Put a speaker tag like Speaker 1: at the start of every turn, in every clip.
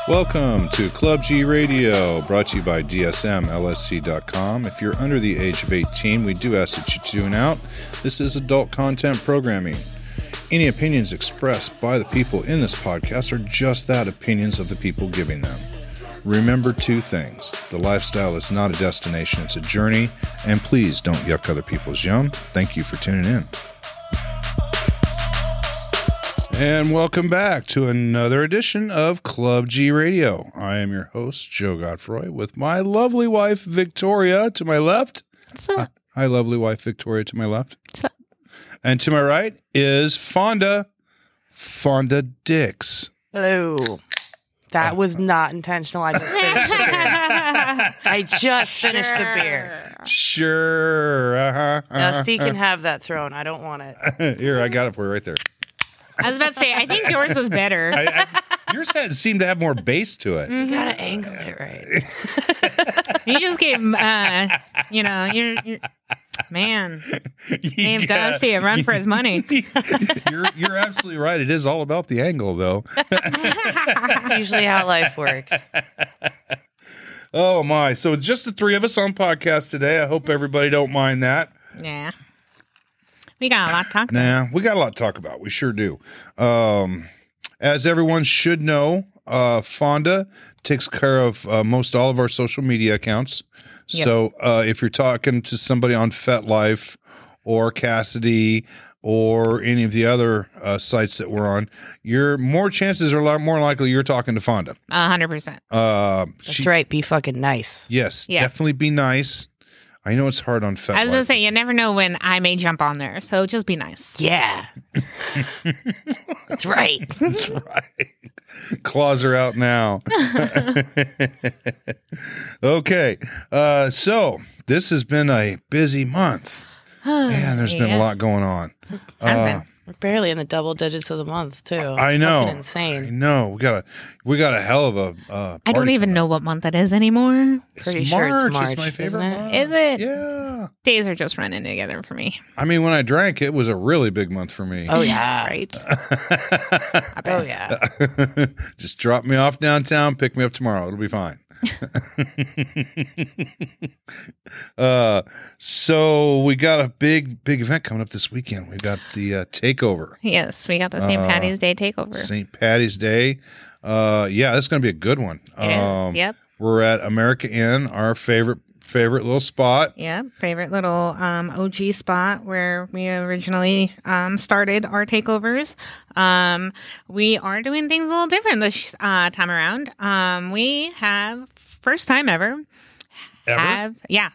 Speaker 1: Welcome to Club G Radio, brought to you by DSMLSC.com. If you're under the age of 18, we do ask that you tune out. This is adult content programming. Any opinions expressed by the people in this podcast are just that, opinions of the people giving them. Remember two things. The lifestyle is not a destination, it's a journey. And please don't yuck other people's yum. Thank you for tuning in. And welcome back to another edition of Club G Radio. I am your host, Joe Godfroy, with my lovely wife, Victoria, to my left.
Speaker 2: What's up?
Speaker 1: Hi, lovely wife, Victoria, to my left.
Speaker 2: What's up?
Speaker 1: And to my right is Fonda Dix.
Speaker 3: Hello. That was not intentional. I just finished the beer. I just finished the beer.
Speaker 1: Sure.
Speaker 3: Dusty can have that throne. I don't want it.
Speaker 1: Here, I got it for you right there.
Speaker 2: I was about to say, I think yours was better.
Speaker 1: Yours seemed to have more bass to it.
Speaker 3: You gotta angle it right.
Speaker 2: You just gave, you're man, gave Dusty a run for his money.
Speaker 1: You're absolutely right. It is all about the angle, though.
Speaker 3: That's usually how life works.
Speaker 1: Oh, my. So it's just the three of us on podcast today. I hope everybody don't mind that.
Speaker 2: Yeah. We got a lot to talk about.
Speaker 1: We got a lot to talk about. We sure do. As everyone should know, Fonda takes care of most all of our social media accounts. Yes. So if you're talking to somebody on FetLife or Cassidy or any of the other sites that we're on, more chances are a lot more likely you're talking to Fonda.
Speaker 2: 100%.
Speaker 3: That's right. Be fucking nice.
Speaker 1: Yes, definitely be nice. I know it's hard on FetLife.
Speaker 2: I was going to say, you never know when I may jump on there, so just be nice.
Speaker 3: Yeah. That's right.
Speaker 1: That's right. Claws are out now. Okay. So this has been a busy month. Man, there's been a lot going on.
Speaker 3: We're barely in the double digits of the month, too.
Speaker 1: I know.
Speaker 3: Fucking insane.
Speaker 1: I know. We got a hell of a party.
Speaker 2: I don't even know what month it is anymore.
Speaker 3: Pretty sure it's March.
Speaker 1: It's my favorite month.
Speaker 2: Is it?
Speaker 1: Yeah.
Speaker 2: Days are just running together for me.
Speaker 1: I mean, when I drank, it was a really big month for me.
Speaker 3: Oh, yeah.
Speaker 2: Right.
Speaker 3: Oh, yeah.
Speaker 1: Just drop me off downtown, pick me up tomorrow. It'll be fine. So we got a big event coming up this weekend. We've got the takeover.
Speaker 2: Yes, we got the St. Patty's Day takeover.
Speaker 1: St. Patty's Day. Yeah, that's going to be a good one.
Speaker 2: Yep.
Speaker 1: We're at America Inn, our favorite little spot.
Speaker 2: Yeah, favorite little OG spot where we originally started our takeovers. We are doing things a little different this time around. We have, first time ever.
Speaker 1: Ever?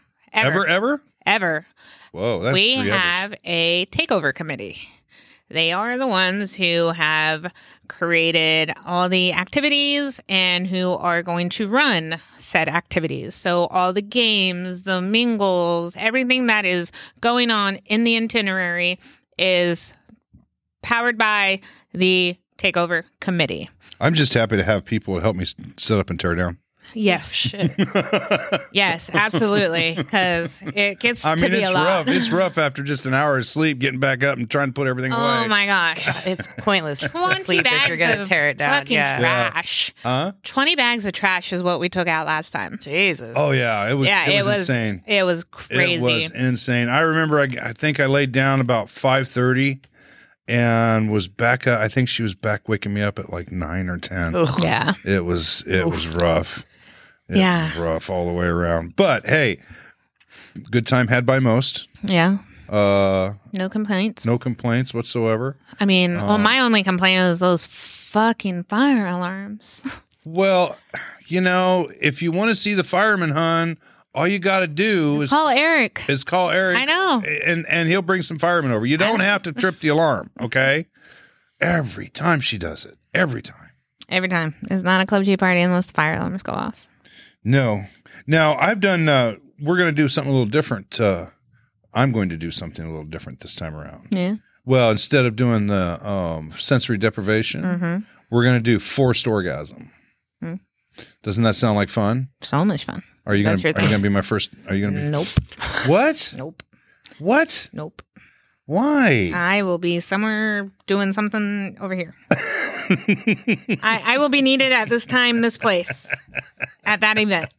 Speaker 2: Ever.
Speaker 1: Whoa, that's
Speaker 2: we
Speaker 1: three
Speaker 2: have a takeover committee. They are the ones who have created all the activities and who are going to run said activities. So all the games, the mingles, everything that is going on in the itinerary is powered by the takeover committee.
Speaker 1: I'm just happy to have people help me set up and tear down.
Speaker 2: Yes.
Speaker 3: Shit.
Speaker 2: Yes, absolutely. Because it gets to be a lot.
Speaker 1: Rough. It's rough after just an hour of sleep, getting back up and trying to put everything away.
Speaker 2: Oh my gosh.
Speaker 3: It's pointless to
Speaker 2: 20
Speaker 3: sleep if you're going to tear it down.
Speaker 2: Fucking trash.
Speaker 1: Huh?
Speaker 2: 20 bags of trash is what we took out last time.
Speaker 3: Jesus.
Speaker 1: Oh yeah, it was insane.
Speaker 2: It was crazy.
Speaker 1: It was insane. I remember I think I laid down about 5:30 and was back. I think she was back waking me up at like 9 or 10.
Speaker 3: Ugh.
Speaker 2: Yeah.
Speaker 1: It was rough. It was rough all the way around. But hey, good time had by most.
Speaker 2: Yeah. No complaints.
Speaker 1: No complaints whatsoever.
Speaker 2: I mean, my only complaint is those fucking fire alarms.
Speaker 1: Well, if you want to see the fireman, hon, all you got to do is
Speaker 2: call Eric.
Speaker 1: I
Speaker 2: know.
Speaker 1: And he'll bring some firemen over. You don't have to trip the alarm, okay? Every time she does it. Every time.
Speaker 2: Every time. It's not a Club G party unless the fire alarms go off.
Speaker 1: No. Now, I've done, we're going to do something a little different. I'm going to do something a little different this time around.
Speaker 2: Yeah.
Speaker 1: Well, instead of doing the sensory deprivation, we're going to do forced orgasm. Mm. Doesn't that sound like fun?
Speaker 2: So much fun.
Speaker 1: Are you going to be my first? Are you going to be?
Speaker 2: Nope.
Speaker 1: What?
Speaker 2: Nope.
Speaker 1: What?
Speaker 2: Nope.
Speaker 1: Why?
Speaker 2: I will be somewhere doing something over here. I will be needed at this time, this place, at that event.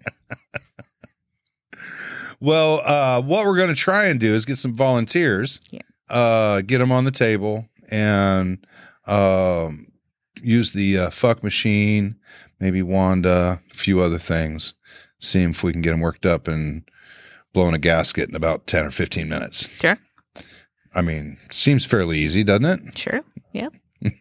Speaker 1: Well, what we're going to try and do is get some volunteers, get them on the table, and use the fuck machine, maybe Wanda, a few other things. See if we can get them worked up and blowing a gasket in about 10 or 15 minutes.
Speaker 2: Sure.
Speaker 1: I mean, seems fairly easy, doesn't it?
Speaker 2: Sure. Yep.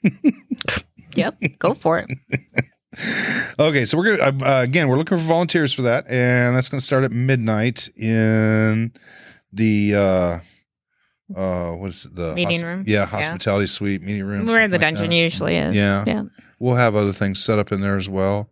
Speaker 2: Yep. Go for it.
Speaker 1: Okay, so we're gonna again. We're looking for volunteers for that, and that's going to start at midnight in the what is it, the
Speaker 2: meeting room?
Speaker 1: Yeah, hospitality suite, meeting room,
Speaker 2: Where the
Speaker 1: like
Speaker 2: dungeon
Speaker 1: that.
Speaker 2: usually is.
Speaker 1: Yeah, we'll have other things set up in there as well.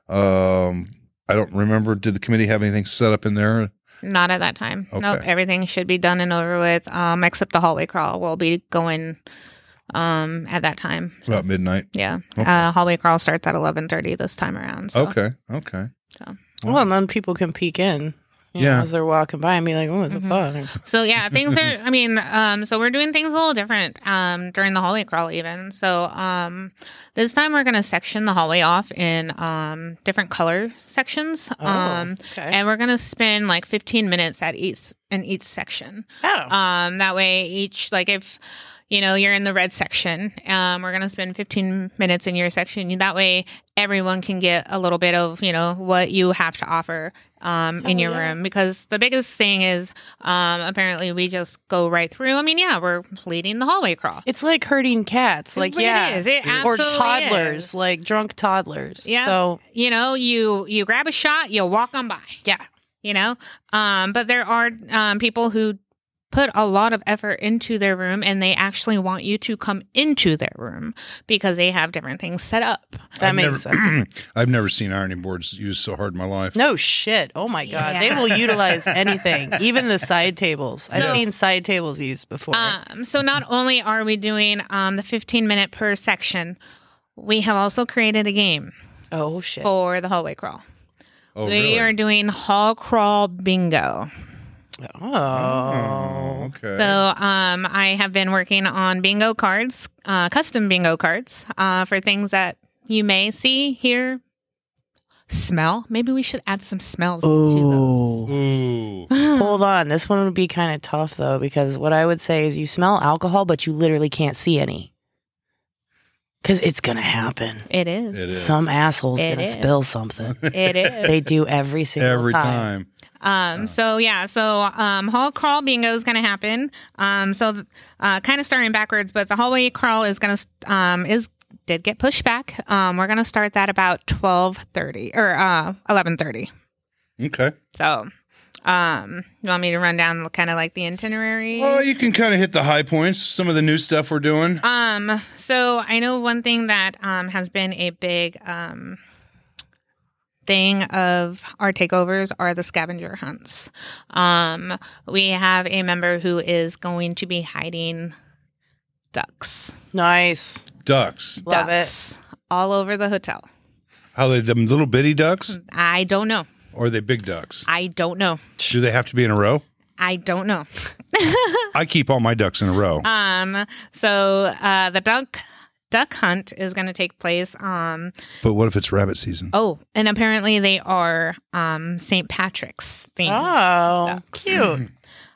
Speaker 1: I don't remember. Did the committee have anything set up in there?
Speaker 2: Not at that time.
Speaker 1: Okay.
Speaker 2: Nope. Everything should be done and over with, except the hallway crawl will be going at that time. So,
Speaker 1: About midnight.
Speaker 2: yeah.
Speaker 1: Okay.
Speaker 2: Hallway crawl starts at 11:30 this time around. So.
Speaker 1: Okay.
Speaker 3: Well, and then people can peek in. You know, as they're walking by and be like, "Oh, what the fuck?"
Speaker 2: So yeah, things are. I mean, so we're doing things a little different during the hallway crawl even. So this time we're gonna section the hallway off in different color sections.
Speaker 3: Okay.
Speaker 2: And we're gonna spend like 15 minutes at each section.
Speaker 3: Oh.
Speaker 2: That way each if you're in the red section, we're going to spend 15 minutes in your section. That way everyone can get a little bit of, what you have to offer in your room. Because the biggest thing is apparently we just go right through. I mean, we're leading the hallway crawl.
Speaker 3: It's like herding cats. Like,
Speaker 2: It is. It
Speaker 3: or
Speaker 2: absolutely
Speaker 3: toddlers,
Speaker 2: is.
Speaker 3: like drunk toddlers.
Speaker 2: Yeah.
Speaker 3: So,
Speaker 2: you grab a shot, you walk on by.
Speaker 3: yeah.
Speaker 2: But there are people who put a lot of effort into their room, and they actually want you to come into their room because they have different things set up.
Speaker 3: That makes sense.
Speaker 1: I've never seen ironing boards used so hard in my life.
Speaker 3: No shit. Oh my God.
Speaker 2: Yeah.
Speaker 3: They will utilize anything, even the side tables. I've seen side tables used before.
Speaker 2: So not only are we doing the 15-minute per section, we have also created a game
Speaker 3: Oh shit.
Speaker 2: for the hallway crawl.
Speaker 1: Oh,
Speaker 2: We
Speaker 1: really?
Speaker 2: are doing hall crawl bingo.
Speaker 3: Oh.
Speaker 1: Okay.
Speaker 2: So I have been working on bingo cards, custom bingo cards for things that you may see, hear, smell. Maybe we should add some smells to
Speaker 3: Ooh.
Speaker 1: Ooh.
Speaker 2: those.
Speaker 3: Hold on. This one would be kind of tough though, because what I would say is you smell alcohol, but you literally can't see any. Because it's going to happen.
Speaker 2: It is.
Speaker 1: It is.
Speaker 3: Some asshole's
Speaker 2: It
Speaker 3: going to
Speaker 2: is.
Speaker 3: spill something.
Speaker 2: It is.
Speaker 3: They do every single
Speaker 1: Every
Speaker 3: time.
Speaker 1: time.
Speaker 2: So hall crawl bingo is going to happen. Kind of starting backwards, but the hallway crawl is going to did get pushed back. We're going to start that about 12:30 or 11:30.
Speaker 1: Okay.
Speaker 2: So, you want me to run down kind of like the itinerary?
Speaker 1: Oh, you can kind of hit the high points. Some of the new stuff we're doing.
Speaker 2: So I know one thing that has been a big thing of our takeovers are the scavenger hunts. We have a member who is going to be hiding ducks.
Speaker 3: Nice.
Speaker 1: Ducks.
Speaker 3: Love
Speaker 2: ducks all over the hotel.
Speaker 1: How they them little bitty ducks,
Speaker 2: I don't know.
Speaker 1: or are they big ducks?
Speaker 2: I don't know.
Speaker 1: Do they have to be in a row?
Speaker 2: I don't know.
Speaker 1: I keep all my ducks in a row.
Speaker 2: So the duck hunt is going to take place.
Speaker 1: But what if it's rabbit season?
Speaker 2: Oh, and apparently they are St. Patrick's themed.
Speaker 3: Oh,
Speaker 2: ducks.
Speaker 3: cute.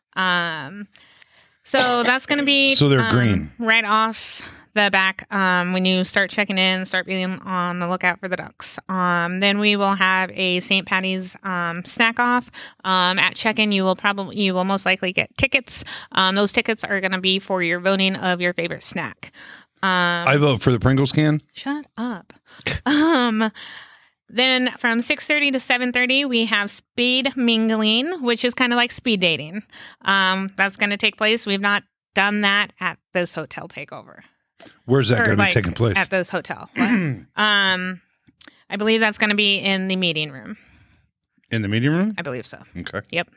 Speaker 2: So that's going to be
Speaker 1: So they're green.
Speaker 2: right off the back. When you start checking in, start being on the lookout for the ducks. Then we will have a St. Patty's snack off. At check-in, you will most likely get tickets. Those tickets are going to be for your voting of your favorite snack.
Speaker 1: I vote for the Pringles can.
Speaker 2: Shut up. Then from 6:30 to 7:30, we have speed mingling, which is kind of like speed dating. That's going to take place. We've not done that at this hotel takeover.
Speaker 1: Where's that
Speaker 2: Or,
Speaker 1: going to be
Speaker 2: like,
Speaker 1: taking place?
Speaker 2: At this hotel. I believe that's going to be in the meeting room.
Speaker 1: In the meeting room?
Speaker 2: I believe so.
Speaker 1: Okay.
Speaker 2: Yep.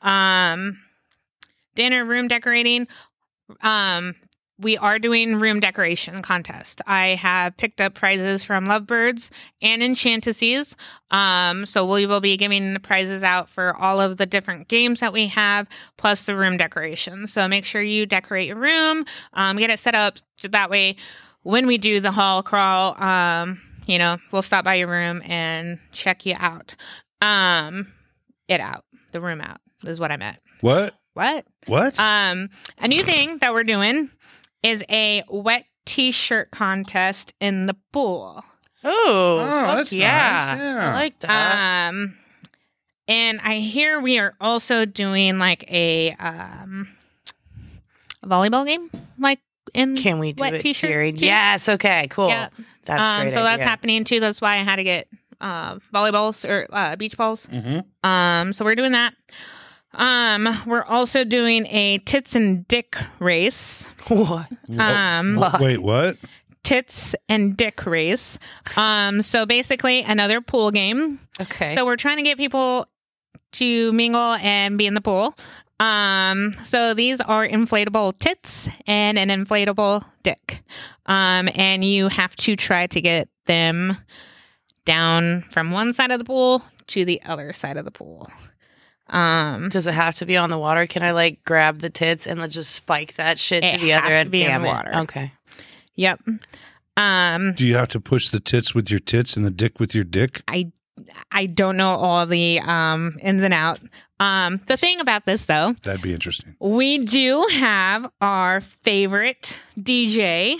Speaker 2: Dinner, room decorating. We are doing room decoration contest. I have picked up prizes from Lovebirds and Enchantesses. So we will be giving the prizes out for all of the different games that we have, plus the room decoration. So make sure you decorate your room, get it set up so that way when we do the hall crawl, we'll stop by your room and check you out. The room out is what I meant.
Speaker 1: What?
Speaker 2: What? A new thing that we're doing is a wet t-shirt contest in the pool.
Speaker 3: Oh,
Speaker 1: that's
Speaker 3: yeah.
Speaker 1: nice. Yeah.
Speaker 3: I like that.
Speaker 2: And I hear we are also doing like a volleyball game, like in
Speaker 3: Can we do
Speaker 2: wet
Speaker 3: it,
Speaker 2: T-shirts
Speaker 3: Jerry?
Speaker 2: too?
Speaker 3: Yes. Okay. Cool.
Speaker 2: Yeah.
Speaker 3: That's a great.
Speaker 2: So that's
Speaker 3: idea.
Speaker 2: happening too. That's why I had to get volleyballs or beach balls.
Speaker 1: Mm-hmm.
Speaker 2: So we're doing that. We're also doing a tits and dick race.
Speaker 3: What?
Speaker 1: Wait, what?
Speaker 2: Tits and dick race. So basically another pool game.
Speaker 3: Okay.
Speaker 2: So we're trying to get people to mingle and be in the pool. So these are inflatable tits and an inflatable dick. And you have to try to get them down from one side of the pool to the other side of the pool.
Speaker 3: Does it have to be on the water? Can I like grab the tits and let's just spike that shit to the other
Speaker 2: has
Speaker 3: end?
Speaker 2: to be in
Speaker 3: Damn
Speaker 2: the
Speaker 3: it.
Speaker 2: water.
Speaker 3: Okay.
Speaker 2: Yep.
Speaker 1: Do you have to push the tits with your tits and the dick with your dick?
Speaker 2: I don't know all the ins and outs. The thing about this, though,
Speaker 1: That'd be interesting.
Speaker 2: we do have our favorite DJ.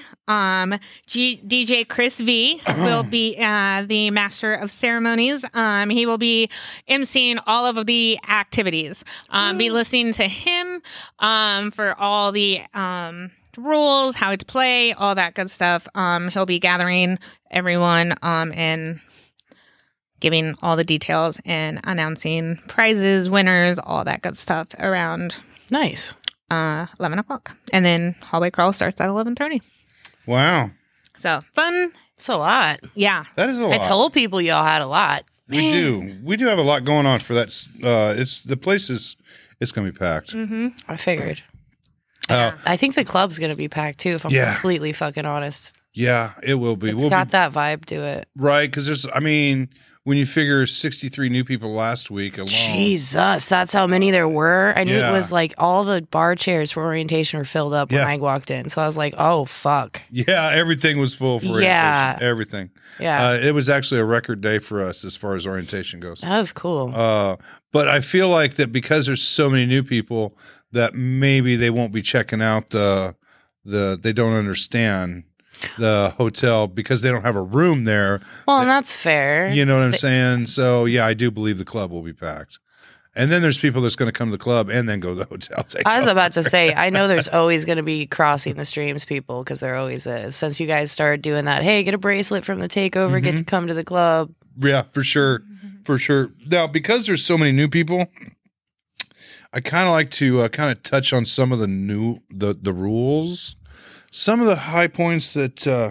Speaker 2: DJ Chris V will be the master of ceremonies. He will be emceeing all of the activities. Be listening to him for all the rules, how to play, all that good stuff. He'll be gathering everyone and giving all the details and announcing prizes, winners, all that good stuff around
Speaker 3: Nice.
Speaker 2: 11 o'clock. And then hallway crawl starts at 11:30.
Speaker 1: Wow.
Speaker 2: So fun.
Speaker 3: It's a lot.
Speaker 2: Yeah.
Speaker 1: That is a lot.
Speaker 3: I told people y'all had a lot.
Speaker 1: We do have a lot going on for that. It's going to be packed.
Speaker 3: I figured.
Speaker 1: Uh,
Speaker 3: I think the club's going to be packed too, if I'm completely fucking honest.
Speaker 1: Yeah, it will be.
Speaker 3: It's got that vibe to it.
Speaker 1: Right, because when you figure 63 new people last week alone.
Speaker 3: Jesus, that's how many there were. I knew
Speaker 1: Yeah.
Speaker 3: it was like all the bar chairs for orientation were filled up when
Speaker 1: Yeah.
Speaker 3: I walked in. So I was like, oh, fuck.
Speaker 1: Yeah, everything was full for orientation.
Speaker 3: Yeah.
Speaker 1: Everything.
Speaker 3: Yeah.
Speaker 1: It was actually a record day for us as far as orientation goes.
Speaker 3: That was cool.
Speaker 1: But I feel like that because there's so many new people that maybe they won't be checking out they don't understand the hotel because they don't have a room there.
Speaker 3: Well, and that's fair.
Speaker 1: You know what I'm saying? So yeah, I do believe the club will be packed. And then there's people that's going to come to the club and then go to the hotel.
Speaker 3: I was about to say, I know there's always going to be crossing the streams people because there always is. Since you guys started doing that, hey, get a bracelet from the takeover, get to come to the club.
Speaker 1: Yeah, for sure. For sure. Now, because there's so many new people, I kind of like to kind of touch on some of the rules. Some of the high points that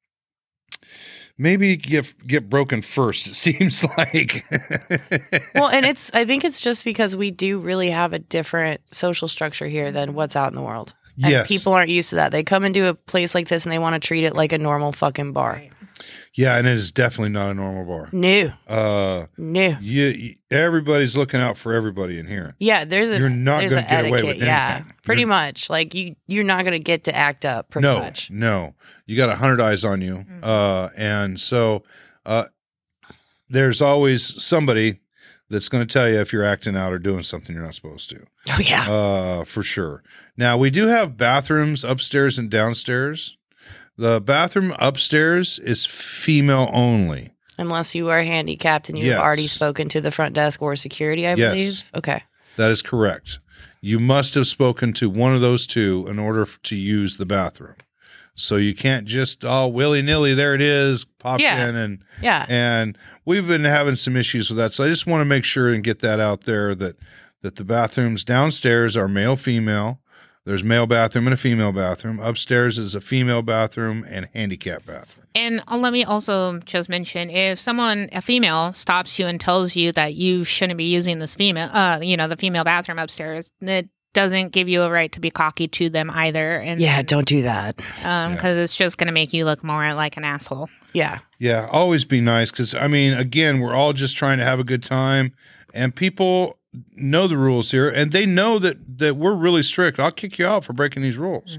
Speaker 1: maybe get broken first, it seems like.
Speaker 3: Well, and I think it's just because we do really have a different social structure here than what's out in the world. And
Speaker 1: Yes.
Speaker 3: people aren't used to that. They come into a place like this and they want to treat it like a normal fucking bar.
Speaker 2: Right.
Speaker 1: Yeah, and it is definitely not a normal bar.
Speaker 3: No.
Speaker 1: Everybody's looking out for everybody in here.
Speaker 3: Yeah,
Speaker 1: You're not
Speaker 3: there's
Speaker 1: going
Speaker 3: an
Speaker 1: to get away
Speaker 3: etiquette.
Speaker 1: with
Speaker 3: Yeah,
Speaker 1: anything.
Speaker 3: pretty much. Like you're not going to get to act up. Pretty much.
Speaker 1: No. You got 100 eyes on you, and so there's always somebody that's going to tell you if you're acting out or doing something you're not supposed to.
Speaker 3: Oh yeah.
Speaker 1: For sure. Now we do have bathrooms upstairs and downstairs. The bathroom upstairs is female only.
Speaker 3: Unless you are handicapped and you've already
Speaker 1: Yes.
Speaker 3: spoken to the front desk or security, I
Speaker 1: Yes.
Speaker 3: believe. Okay.
Speaker 1: That is correct. You must have spoken to one of those two in order to use the bathroom. So you can't just willy-nilly, there it is, pop in and
Speaker 3: Yeah.
Speaker 1: and we've been having some issues with that. So I just want to make sure and get that out there that the bathrooms downstairs are male, female. There's male bathroom and a female bathroom. Upstairs is a female bathroom and handicap bathroom.
Speaker 2: And let me also just mention, if a female stops you and tells you that you shouldn't be using this the female bathroom upstairs, it doesn't give you a right to be cocky to them either. And
Speaker 3: Yeah, don't do that.
Speaker 2: because it's just going to make you look more like an asshole.
Speaker 3: Yeah.
Speaker 1: Yeah, always be nice because, again, we're all just trying to have a good time and people know the rules here and they know that we're really strict. I'll kick you out for breaking these rules.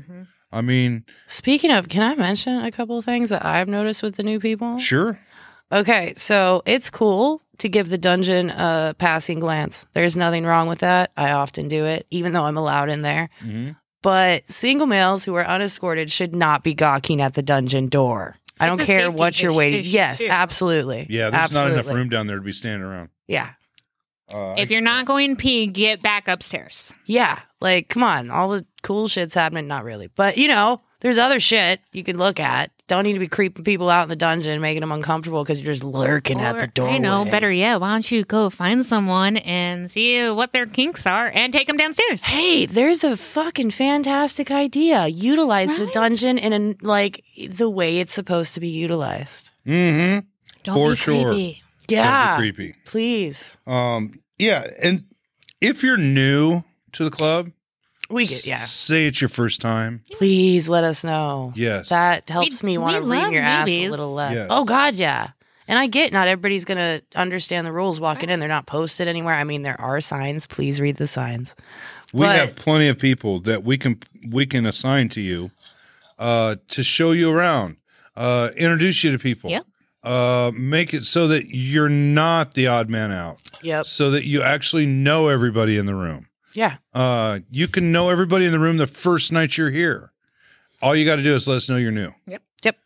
Speaker 1: I mean,
Speaker 3: Speaking of, can I mention a couple of things that I've noticed with the new people?
Speaker 1: sure.
Speaker 3: Okay, so it's cool to give the dungeon a passing glance. There's nothing wrong with that. I often do it, even though I'm allowed in there.
Speaker 1: Mm-hmm.
Speaker 3: But single males who are unescorted should not be gawking at the dungeon door. I don't
Speaker 2: It's a
Speaker 3: care
Speaker 2: safety
Speaker 3: what you're waiting.
Speaker 2: issue,
Speaker 3: Yes,
Speaker 2: too.
Speaker 3: absolutely.
Speaker 1: Yeah, there's
Speaker 3: absolutely.
Speaker 1: not enough room down there to be standing around.
Speaker 3: Yeah.
Speaker 2: If you're not going pee, get back upstairs.
Speaker 3: Yeah. Like, come on. All the cool shit's happening. Not really. But, you know, there's other shit you can look at. Don't need to be creeping people out in the dungeon, making them uncomfortable because you're just lurking at the doorway.
Speaker 2: I know, better yet, why don't you go find someone and see what their kinks are and take them downstairs?
Speaker 3: Hey, there's a fucking fantastic idea. Utilize the
Speaker 2: Right?
Speaker 3: dungeon in the way it's supposed to be utilized.
Speaker 1: Mm-hmm.
Speaker 2: Don't
Speaker 1: For
Speaker 2: be
Speaker 1: sure.
Speaker 2: creepy.
Speaker 3: Yeah.
Speaker 1: That'd be creepy.
Speaker 3: Please.
Speaker 1: Yeah, and if you're new to the club,
Speaker 3: We get, yeah.
Speaker 1: say it's your first time.
Speaker 3: Please let us know.
Speaker 1: Yes.
Speaker 3: That helps me want to
Speaker 2: we
Speaker 3: ream
Speaker 2: love
Speaker 3: your ass a
Speaker 2: movies.
Speaker 3: little less.
Speaker 1: Yes.
Speaker 3: Oh, God, yeah. And I get not everybody's going to understand the rules walking in. They're not posted anywhere. I mean, there are signs. Please read the signs.
Speaker 1: We
Speaker 3: But-
Speaker 1: have plenty of people that we can assign to you to show you around, introduce you to people.
Speaker 2: Yep.
Speaker 1: Make it so that you're not the odd man out.
Speaker 3: Yep.
Speaker 1: So that you actually know everybody in the room.
Speaker 3: Yeah.
Speaker 1: You can know everybody in the room the first night you're here. All you got to do is let us know you're new.
Speaker 3: Yep.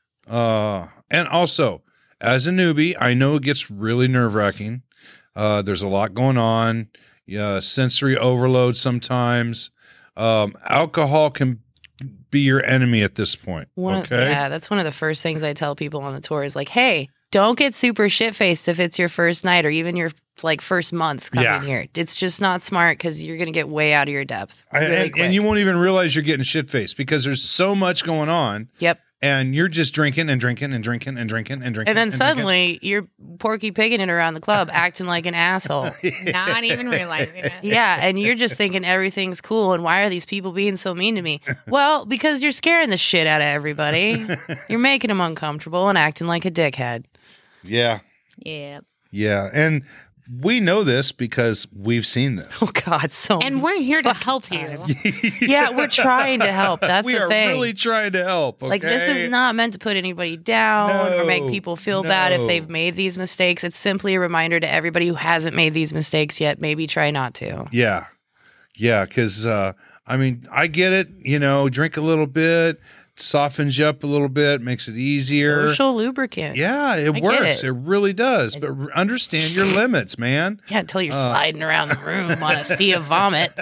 Speaker 1: And also, as a newbie, I know it gets really nerve-wracking. There's a lot going on. Sensory overload sometimes. Alcohol can be your enemy at this point. Okay?
Speaker 3: Yeah, that's one of the first things I tell people on the tour is like, hey, don't get super shit-faced if it's your first night or even your first month coming here. It's just not smart because you're going to get way out of your depth really quick.
Speaker 1: And you won't even realize you're getting shit-faced because there's so much going on.
Speaker 3: Yep.
Speaker 1: And you're just drinking and drinking and drinking and drinking and drinking.
Speaker 3: And then
Speaker 1: drinking.
Speaker 3: suddenly you're porky pigging it around the club, acting like an asshole.
Speaker 2: Not even realizing it.
Speaker 3: Yeah, and you're just thinking everything's cool. And why are these people being so mean to me? Well, because you're scaring the shit out of everybody. You're making them uncomfortable and acting like a dickhead.
Speaker 1: Yeah.
Speaker 2: Yeah.
Speaker 1: Yeah. And we know this because we've seen this.
Speaker 3: Oh, God, so
Speaker 2: And we're here to
Speaker 3: fucking
Speaker 2: help
Speaker 3: times.
Speaker 2: you.
Speaker 3: Yeah, we're trying to help. That's
Speaker 1: We
Speaker 3: the
Speaker 1: are
Speaker 3: thing.
Speaker 1: really trying to help. Okay?
Speaker 3: Like, this is not meant to put anybody down or make people feel bad if
Speaker 1: No.
Speaker 3: they've made these mistakes. It's simply a reminder to everybody who hasn't made these mistakes yet, maybe try not to.
Speaker 1: Yeah. Yeah. Because, I mean, I get it. You know, drink a little bit, softens you up a little bit, makes it easier.
Speaker 3: Social lubricant.
Speaker 1: Yeah, it
Speaker 3: I get
Speaker 1: works.
Speaker 3: it.
Speaker 1: It really does. But understand your limits, man.
Speaker 3: Yeah, until you're sliding around the room on a sea of vomit.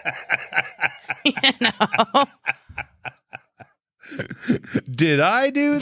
Speaker 3: You know?
Speaker 1: Did I do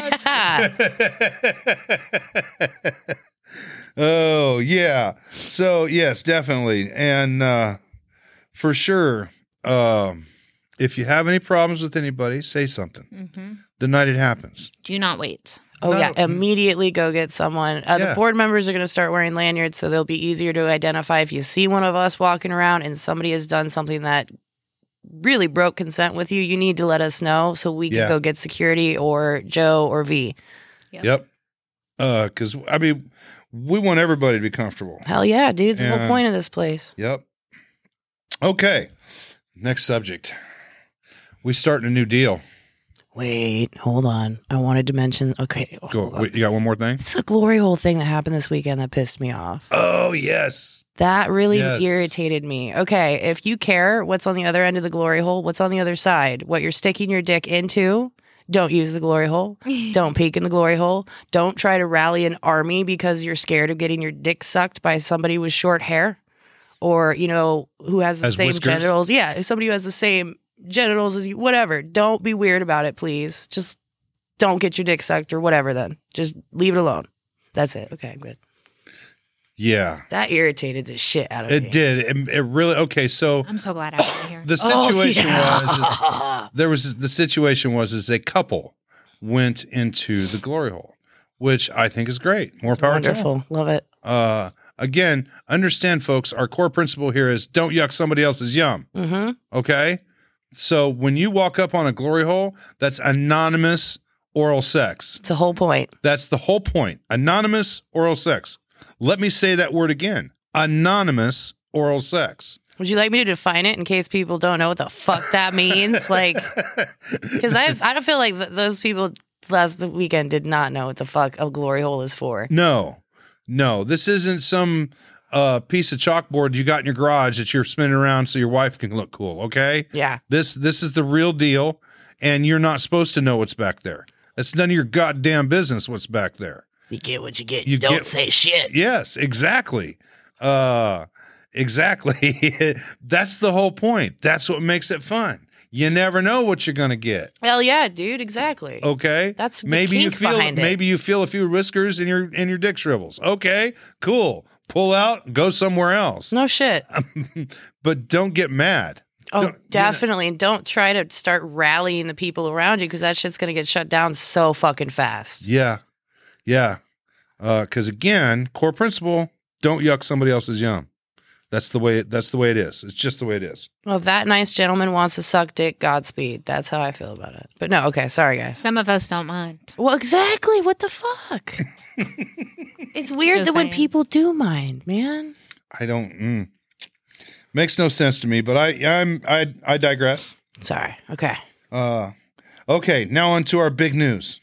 Speaker 1: that?
Speaker 3: Yeah.
Speaker 1: Oh, yeah. So, yes, definitely. And for sure, if you have any problems with anybody, say something.
Speaker 2: Mm-hmm.
Speaker 1: The night it happens.
Speaker 2: Do not wait.
Speaker 3: Oh,
Speaker 1: No.
Speaker 3: yeah. Immediately go get someone.
Speaker 1: Yeah.
Speaker 3: The board members are going to start wearing lanyards, so they'll be easier to identify. If you see one of us walking around and somebody has done something that really broke consent with you, you need to let us know so we can
Speaker 1: Yeah.
Speaker 3: go get security or Joe or V.
Speaker 1: Yep. Because, I mean, we want everybody to be comfortable.
Speaker 3: Hell yeah, dude. It's the
Speaker 1: Yeah.
Speaker 3: whole point of this place.
Speaker 1: Yep. Okay. Next subject. We starting a new deal.
Speaker 3: Wait, hold on. I wanted to mention. Okay,
Speaker 1: Go.
Speaker 3: hold on.
Speaker 1: Wait, you got one more thing?
Speaker 3: It's a glory hole thing that happened this weekend that pissed me off.
Speaker 1: Oh, yes.
Speaker 3: That really
Speaker 1: Yes.
Speaker 3: irritated me. Okay, if you care what's on the other end of the glory hole, what's on the other side, what you're sticking your dick into, don't use the glory hole. Don't peek in the glory hole. Don't try to rally an army because you're scared of getting your dick sucked by somebody with short hair or, you know, who has the
Speaker 1: Has
Speaker 3: same
Speaker 1: whiskers?
Speaker 3: genitals. Yeah, if somebody who has the same genitals as you, whatever. Don't be weird about it, please. Just don't get your dick sucked or whatever then. Just leave it alone. That's it. Okay, good.
Speaker 1: Yeah.
Speaker 3: That irritated the shit out of me.
Speaker 1: It did. It really. Okay. So
Speaker 2: I'm so glad I'm out of here.
Speaker 1: the situation
Speaker 3: was
Speaker 1: the situation was a couple went into the glory hole, which I think is great. More power to them.
Speaker 3: wonderful. Love it.
Speaker 1: Again, understand, folks, our core principle here is don't yuck somebody else's yum.
Speaker 3: Mm-hmm.
Speaker 1: Okay? So when you walk up on a glory hole, that's anonymous oral sex.
Speaker 3: It's the whole point.
Speaker 1: That's the whole point. Anonymous oral sex. Let me say that word again. Anonymous oral sex.
Speaker 3: Would you like me to define it in case people don't know what the fuck that means? Like, because I don't feel like those people last weekend did not know what the fuck a glory hole is for.
Speaker 1: No, this isn't some piece of chalkboard you got in your garage that you're spinning around so your wife can look cool. Okay.
Speaker 3: Yeah.
Speaker 1: This is the real deal, and you're not supposed to know what's back there. That's none of your goddamn business what's back there.
Speaker 3: You get what you get. You don't say shit.
Speaker 1: Yes, exactly. Exactly. That's the whole point. That's what makes it fun. You never know what you're going to get.
Speaker 3: Hell yeah, dude. Exactly.
Speaker 1: Okay.
Speaker 3: That's the
Speaker 1: maybe
Speaker 3: kink behind it.
Speaker 1: Maybe you feel a few whiskers in your dick shrivels. Okay, cool. Pull out, go somewhere else.
Speaker 3: No shit.
Speaker 1: But don't get mad.
Speaker 3: Oh, definitely. And don't try to start rallying the people around you because that shit's going to get shut down so fucking fast.
Speaker 1: Yeah. Because again, core principle: don't yuck somebody else's yum. That's the way it is. It's just the way it is.
Speaker 3: Well, that nice gentleman wants to suck dick. Godspeed. That's how I feel about it. But no, okay, sorry guys.
Speaker 2: Some of us don't mind.
Speaker 3: Well, exactly. What the fuck? It's weird
Speaker 2: Just
Speaker 3: that when
Speaker 2: saying.
Speaker 3: people do mind, man.
Speaker 1: I don't. Makes no sense to me. But I digress.
Speaker 3: Sorry. Okay.
Speaker 1: Okay. Now on to our big news.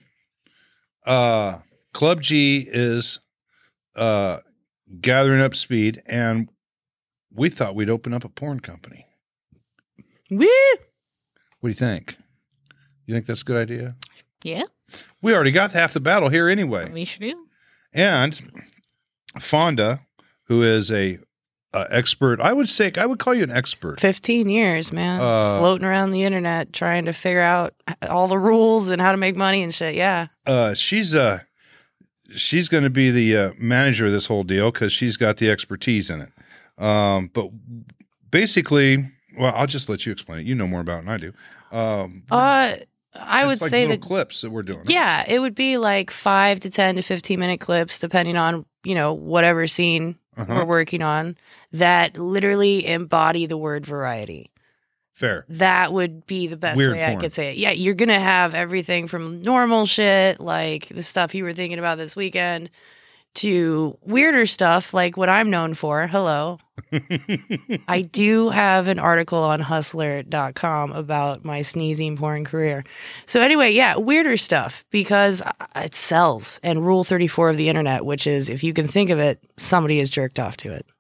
Speaker 1: Club G is gathering up speed, and we thought we'd open up a porn company.
Speaker 3: Woo!
Speaker 1: What do you think? You think that's a good idea?
Speaker 2: Yeah,
Speaker 1: We already got half the battle here anyway.
Speaker 2: we should do.
Speaker 1: And Fonda, who is a expert, I would call you an expert.
Speaker 3: 15 years, man. Floating around the internet trying to figure out all the rules and how to make money and shit. Yeah.
Speaker 1: She's going to be the manager of this whole deal because she's got the expertise in it. But basically, well, I'll just let you explain it. You know more about it than I do.
Speaker 3: I would
Speaker 1: like
Speaker 3: say
Speaker 1: little
Speaker 3: that
Speaker 1: clips that we're doing.
Speaker 3: yeah, it would be like 5 to 10 to 15 minute clips, depending on, whatever scene we're working on, that literally embody the word variety.
Speaker 1: Fair.
Speaker 3: That would be the best
Speaker 1: Weird
Speaker 3: way I
Speaker 1: porn.
Speaker 3: could say it. Yeah, you're going to have everything from normal shit, like the stuff you were thinking about this weekend, to weirder stuff like what I'm known for. Hello. I do have an article on hustler.com about my sneezing porn career. So anyway, yeah, weirder stuff because it sells. And rule 34 of the internet, which is if you can think of it, somebody has jerked off to it.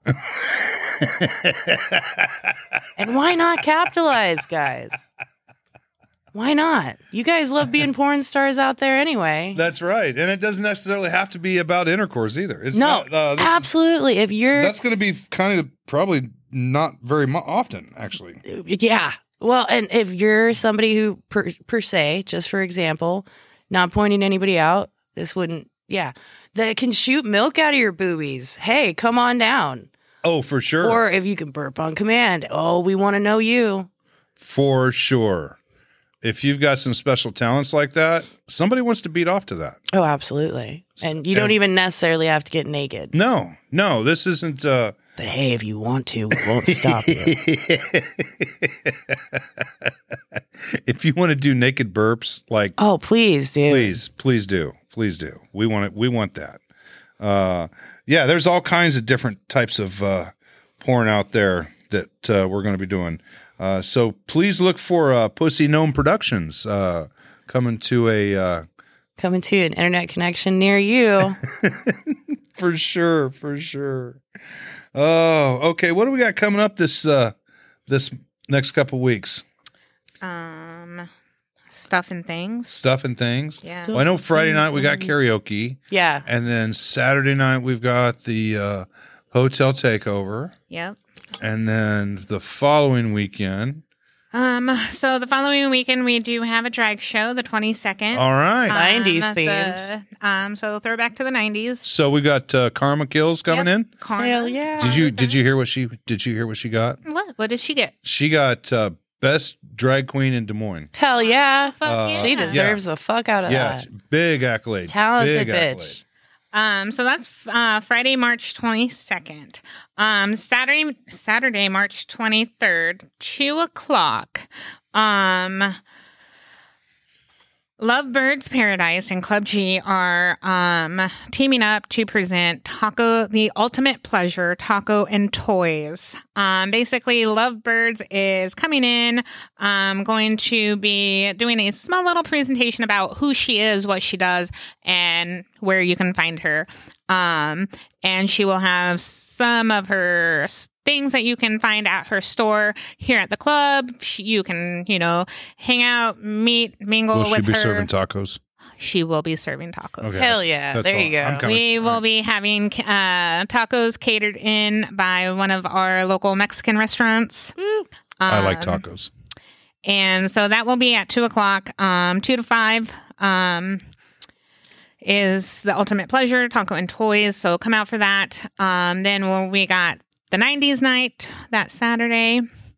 Speaker 3: And why not capitalize, guys? Why not? You guys love being porn stars out there anyway.
Speaker 1: That's right. And it doesn't necessarily have to be about intercourse either. It's
Speaker 3: No,
Speaker 1: not,
Speaker 3: absolutely. If you're...
Speaker 1: That's going to be kind of probably not very often, actually.
Speaker 3: Yeah. Well, and if you're somebody who, per se, just for example, not pointing anybody out, this wouldn't... Yeah. That can shoot milk out of your boobies. Hey, come on down.
Speaker 1: Oh, for sure.
Speaker 3: Or if you can burp on command. Oh, we want to know you.
Speaker 1: For sure. If you've got some special talents like that, somebody wants to beat off to that.
Speaker 3: Oh, absolutely. And you don't even necessarily have to get naked.
Speaker 1: No, this isn't.
Speaker 3: But hey, if you want to, we won't stop you.
Speaker 1: If you want to do naked burps, like
Speaker 3: Oh, please, dude.
Speaker 1: please do. We want it. We want that. Yeah, there's all kinds of different types of porn out there that we're going to be doing. So please look for Pussy Gnome Productions coming to
Speaker 3: Coming to an internet connection near you.
Speaker 1: for sure. Oh, okay. What do we got coming up this next couple weeks?
Speaker 2: Stuff and things.
Speaker 1: Stuff and things.
Speaker 2: Yeah.
Speaker 1: Well, I know Friday night we got karaoke,
Speaker 3: Yeah.
Speaker 1: and then Saturday night we've got the hotel takeover,
Speaker 2: Yep.
Speaker 1: and then the following weekend.
Speaker 2: So the following weekend we do have a drag show, the 22nd.
Speaker 1: All right.
Speaker 3: 90s
Speaker 2: themed. So throwback to the 90s.
Speaker 1: So we got Karma Kills coming in.
Speaker 2: Karma.
Speaker 3: Hell yeah.
Speaker 1: Did you hear what she got?
Speaker 2: What did she get?
Speaker 1: She got best drag queen in Des Moines.
Speaker 3: Hell yeah.
Speaker 2: Fuck yeah.
Speaker 3: She deserves the fuck out of
Speaker 1: Yeah,
Speaker 3: that.
Speaker 1: big accolade.
Speaker 3: Talented
Speaker 1: Big
Speaker 3: bitch.
Speaker 1: accolade.
Speaker 2: So that's Friday, March 22nd. Saturday, March 23rd, 2:00. Lovebirds Paradise and Club G are teaming up to present The Ultimate Pleasure Taco and Toys. Basically, Lovebirds is coming in, going to be doing a small little presentation about who she is, what she does, and where you can find her. And she will have some of her things that you can find at her store here at the club. You can, hang out, meet, mingle with her.
Speaker 1: Will she be serving tacos?
Speaker 2: She will be serving tacos.
Speaker 3: Okay. Hell yeah.
Speaker 1: That's
Speaker 3: there
Speaker 1: all.
Speaker 3: You go.
Speaker 2: We will be having tacos catered in by one of our local Mexican restaurants.
Speaker 1: I like tacos.
Speaker 2: And so that will be at 2:00, 2 to 5. Is the Ultimate Pleasure Taco and Toys. So come out for that. Then we got the 90s night that Saturday.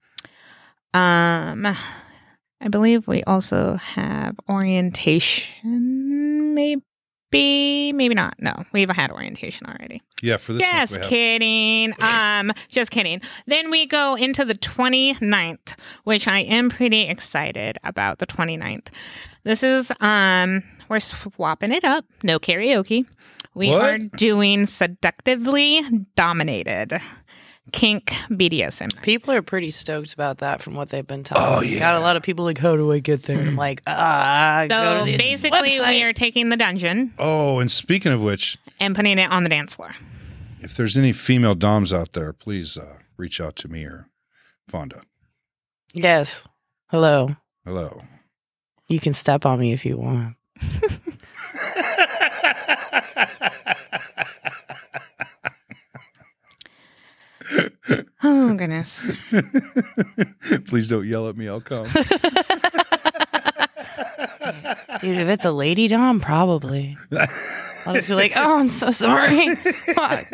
Speaker 2: I believe we also have orientation. Maybe not. No, we've had orientation already.
Speaker 1: Yeah, for this
Speaker 2: Just
Speaker 1: month we have.
Speaker 2: kidding. Just kidding. Then we go into the 29th, which I am pretty excited about the 29th. This is we're swapping it up. No karaoke. We
Speaker 1: What?
Speaker 2: are doing Seductively Dominated Kink BDSM night.
Speaker 3: People are pretty stoked about that from what they've been telling me.
Speaker 1: yeah.
Speaker 3: Got a lot of people like, how do I get there? I'm like, go
Speaker 2: So
Speaker 3: to the
Speaker 2: basically,
Speaker 3: website.
Speaker 2: we are taking the dungeon
Speaker 1: Oh, and speaking of which,
Speaker 2: and putting it on the dance floor.
Speaker 1: if there's any female doms out there, please reach out to me or Fonda.
Speaker 3: Yes. Hello.
Speaker 1: Hello.
Speaker 3: You can step on me if you want.
Speaker 2: Oh, goodness.
Speaker 1: Please don't yell at me. I'll come.
Speaker 3: Dude, if it's a lady dom, probably. I'll just be like, oh, I'm so sorry. Fuck.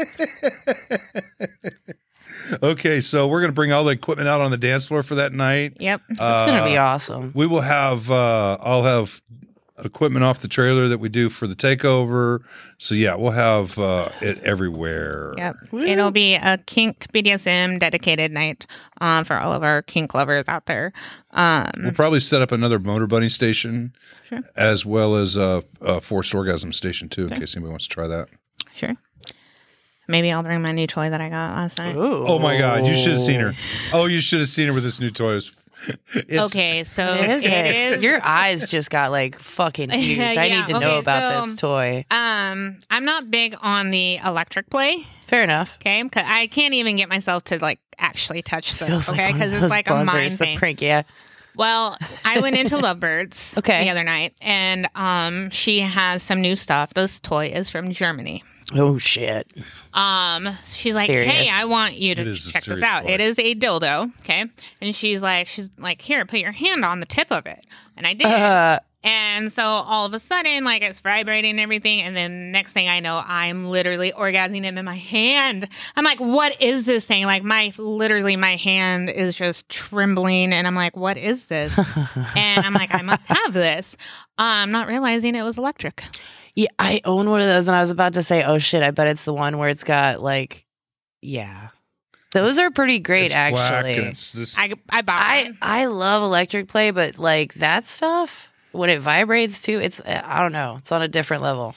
Speaker 1: Okay, so we're going to bring all the equipment out on the dance floor for that night.
Speaker 2: Yep.
Speaker 3: It's going to be awesome.
Speaker 1: We will have, I'll have equipment off the trailer that we do for the takeover. So yeah, we'll have it everywhere.
Speaker 2: Yep. It'll be a kink BDSM dedicated night for all of our kink lovers out there.
Speaker 1: We'll probably set up another Motor Bunny station,
Speaker 2: Sure.
Speaker 1: as well as a Forced Orgasm station too, in case anybody wants to try that.
Speaker 2: Sure. Maybe I'll bring my new toy that I got last night.
Speaker 3: Ooh.
Speaker 1: Oh my God, you should have seen her. Oh, you should have seen her with this new toy.
Speaker 2: Okay, so
Speaker 3: Is
Speaker 2: it
Speaker 3: it?
Speaker 2: is.
Speaker 3: Your eyes just got like fucking huge. I
Speaker 2: Yeah,
Speaker 3: need to know
Speaker 2: okay,
Speaker 3: about
Speaker 2: so-
Speaker 3: this toy.
Speaker 2: I'm not big on the electric play.
Speaker 3: Fair enough.
Speaker 2: Okay, 'cause I can't even get myself to like actually touch this.
Speaker 3: Feels
Speaker 2: Okay,
Speaker 3: like one of
Speaker 2: because it's
Speaker 3: those
Speaker 2: like a mind
Speaker 3: buzzers, the
Speaker 2: thing.
Speaker 3: prank, yeah.
Speaker 2: Well, I went into Lovebirds
Speaker 3: Okay.
Speaker 2: the other night, and she has some new stuff. This toy is from Germany.
Speaker 3: Oh shit.
Speaker 2: She's like,
Speaker 3: Serious.
Speaker 2: hey, I want you
Speaker 1: It
Speaker 2: to
Speaker 1: is a
Speaker 2: check this
Speaker 1: serious
Speaker 2: out.
Speaker 1: toy.
Speaker 2: It is a dildo, okay? And she's like, here, put your hand on the tip of it. And I did. And so all of a sudden, like it's vibrating and everything. And then next thing I know, I'm literally orgasming him in my hand. I'm like, what is this thing? Like my hand is just trembling. And I'm like, what is this? And I'm like, I must have this. Not realizing it was electric.
Speaker 3: Yeah, I own one of those and I was about to say, oh shit, I bet it's the one where it's got like, yeah. Those are pretty great,
Speaker 1: It's black
Speaker 3: actually.
Speaker 1: and it's this,
Speaker 2: I bought one.
Speaker 3: I love electric play, but like that stuff, when it vibrates too, it's, I don't know, it's on a different level.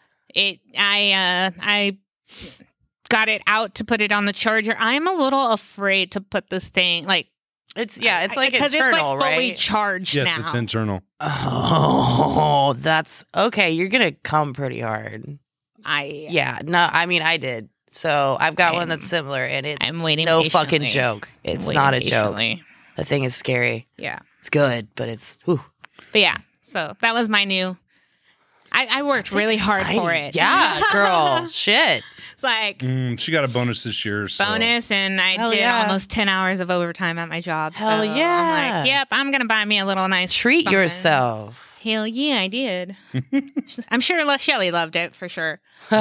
Speaker 2: I got it out to put it on the charger. I'm a little afraid to put this thing like
Speaker 3: It's like
Speaker 2: because
Speaker 3: internal,
Speaker 2: it's like fully
Speaker 3: right?
Speaker 2: charged
Speaker 1: yes,
Speaker 2: now.
Speaker 1: it's internal.
Speaker 3: Oh, that's okay. You're gonna come pretty hard. Yeah, no, I mean I did. So I've got one that's similar, and it's
Speaker 2: I'm waiting.
Speaker 3: no
Speaker 2: patiently.
Speaker 3: fucking joke. It's
Speaker 2: Waiting
Speaker 3: not a joke.
Speaker 2: patiently.
Speaker 3: The thing is scary.
Speaker 2: Yeah,
Speaker 3: It's good, but it's whew.
Speaker 2: but yeah. So that was my new. I worked really hard for
Speaker 3: Exciting.
Speaker 2: it.
Speaker 3: Yeah, girl. Shit.
Speaker 2: It's like
Speaker 1: She got a bonus this year. So.
Speaker 2: bonus, and I
Speaker 3: Hell
Speaker 2: did
Speaker 3: yeah.
Speaker 2: almost 10 hours of overtime at my job.
Speaker 3: Hell
Speaker 2: so
Speaker 3: yeah.
Speaker 2: I'm like, yep, I'm gonna buy me a little nice
Speaker 3: Treat
Speaker 2: something.
Speaker 3: yourself.
Speaker 2: Hell yeah, I did. I'm sure Shelly loved it for sure.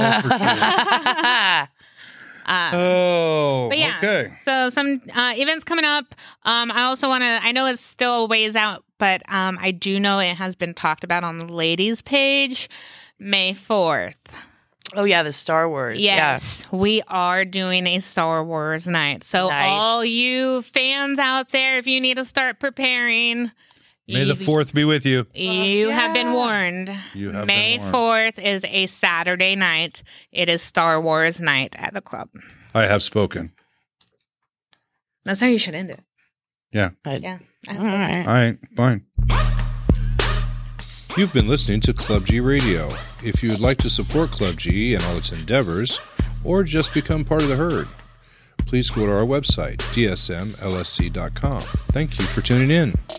Speaker 1: Oh,
Speaker 2: But yeah,
Speaker 1: okay.
Speaker 2: so some events coming up. I also want to, I know it's still a ways out, but I do know it has been talked about on the ladies page, May 4th.
Speaker 3: Oh yeah, the Star Wars.
Speaker 2: Yes, we are doing a Star Wars night. So
Speaker 3: Nice.
Speaker 2: all you fans out there, if you need to start preparing,
Speaker 1: May the 4th be with you.
Speaker 2: You have been warned.
Speaker 1: You have
Speaker 2: May
Speaker 1: been warned.
Speaker 2: 4th is a Saturday night. It is Star Wars night at the club.
Speaker 1: I have spoken.
Speaker 2: That's how you should end it.
Speaker 1: Yeah.
Speaker 2: Yeah.
Speaker 3: All right.
Speaker 1: All right, fine. You've been listening to Club G Radio. If you would like to support Club G and all its endeavors, or just become part of the herd, please go to our website, dsmlsc.com. Thank you for tuning in.